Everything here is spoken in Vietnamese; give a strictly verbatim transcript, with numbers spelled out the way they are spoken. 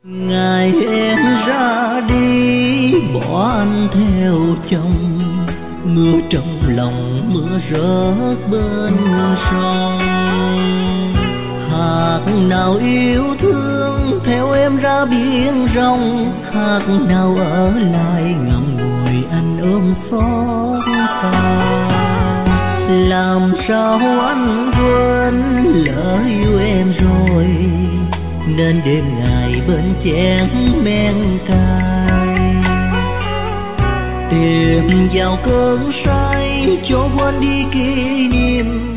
Ngày em ra đi bỏ anh theo chồng, mưa trong lòng mưa rớt bên sông. Hạt nào yêu thương theo em ra biển rong, hạt nào ở lại ngậm ngùi anh ôm xót xa. Làm sao anh quên lỡ yêu em rồi, nên đêm ngày bên chén men cay. Tìm vào cơn say cho quên đi kỷ niệm,